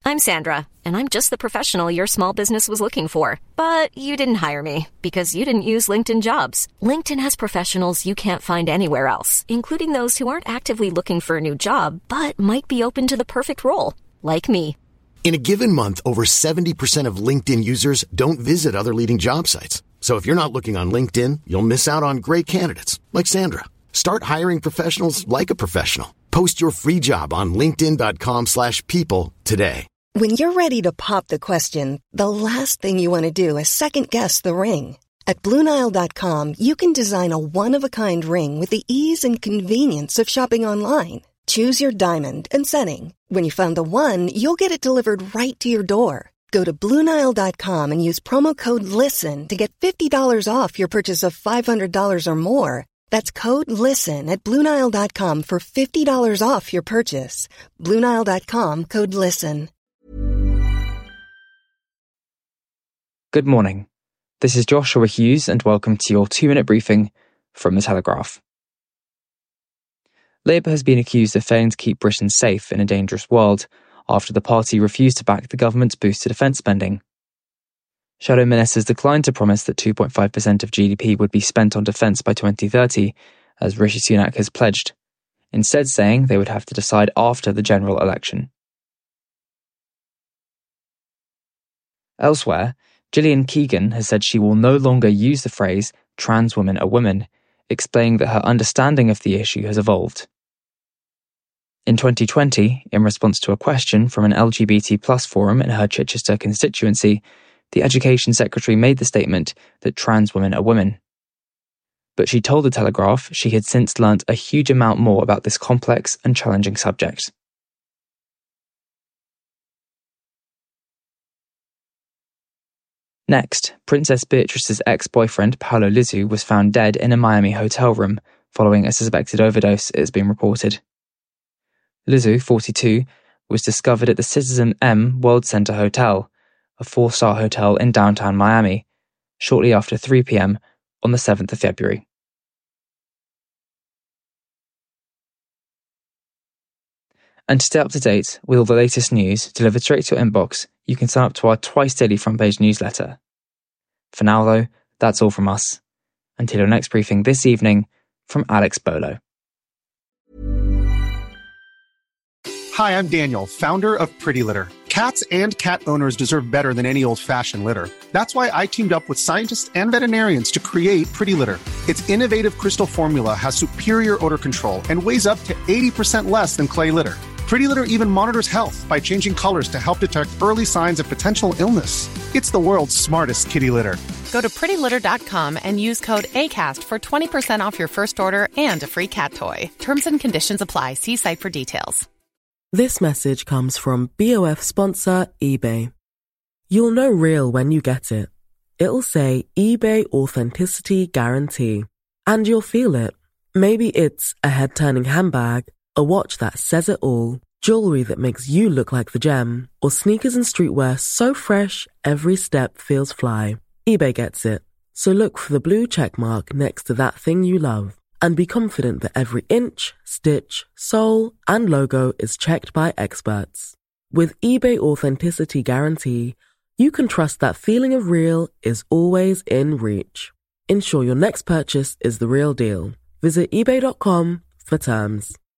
I'm Sandra, and I'm just the professional your small business was looking for. But you didn't hire me because you didn't use LinkedIn Jobs. LinkedIn has professionals you can't find anywhere else, including those who aren't actively looking for a new job, but might be open to the perfect role, like me. In a given month, over 70% of LinkedIn users don't visit other leading job sites. So if you're not looking on LinkedIn, you'll miss out on great candidates like Sandra. Start hiring professionals like a professional. Post your free job on linkedin.com/people today. When you're ready to pop the question, the last thing you want to do is second-guess the ring. At BlueNile.com, you can design a one-of-a-kind ring with the ease and convenience of shopping online. Choose your diamond and setting. When you find the one, you'll get it delivered right to your door. Go to BlueNile.com and use promo code LISTEN to get $50 off your purchase of $500 or more. That's code LISTEN at BlueNile.com for $50 off your purchase. BlueNile.com, code LISTEN. Good morning. This is Joshua Hughes and welcome to your 2-minute briefing from The Telegraph. Labour has been accused of failing to keep Britain safe in a dangerous world after the party refused to back the government's boost to defence spending. Shadow ministers declined to promise that 2.5% of GDP would be spent on defence by 2030, as Rishi Sunak has pledged, instead saying they would have to decide after the general election. Elsewhere, Gillian Keegan has said she will no longer use the phrase trans women are women, explaining that her understanding of the issue has evolved. In 2020, in response to a question from an LGBT+ forum in her Chichester constituency, the Education Secretary made the statement that trans women are women. But she told The Telegraph she had since learnt a huge amount more about this complex and challenging subject. Next, Princess Beatrice's ex-boyfriend Paolo Lizu was found dead in a Miami hotel room following a suspected overdose, it has been reported. Lizu, 42, was discovered at the Citizen M World Center Hotel, a 4-star hotel in downtown Miami, shortly after 3 p.m. on the 7th of February. And to stay up to date with all the latest news delivered straight to your inbox, you can sign up to our twice-daily front-page newsletter. For now, though, that's all from us. Until your next briefing this evening, from Alex Bolo. Hi, I'm Daniel, founder of Pretty Litter. Cats and cat owners deserve better than any old-fashioned litter. That's why I teamed up with scientists and veterinarians to create Pretty Litter. Its innovative crystal formula has superior odor control and weighs up to 80% less than clay litter. Pretty Litter even monitors health by changing colors to help detect early signs of potential illness. It's the world's smartest kitty litter. Go to prettylitter.com and use code ACAST for 20% off your first order and a free cat toy. Terms and conditions apply. See site for details. This message comes from BOF sponsor eBay. You'll know real when you get it. It'll say eBay Authenticity Guarantee. And you'll feel it. Maybe it's a head-turning handbag, a watch that says it all, jewelry that makes you look like the gem, or sneakers and streetwear so fresh every step feels fly. eBay gets it. So look for the blue check mark next to that thing you love. And be confident that every inch, stitch, sole, and logo is checked by experts. With eBay Authenticity Guarantee, you can trust that feeling of real is always in reach. Ensure your next purchase is the real deal. Visit eBay.com for terms.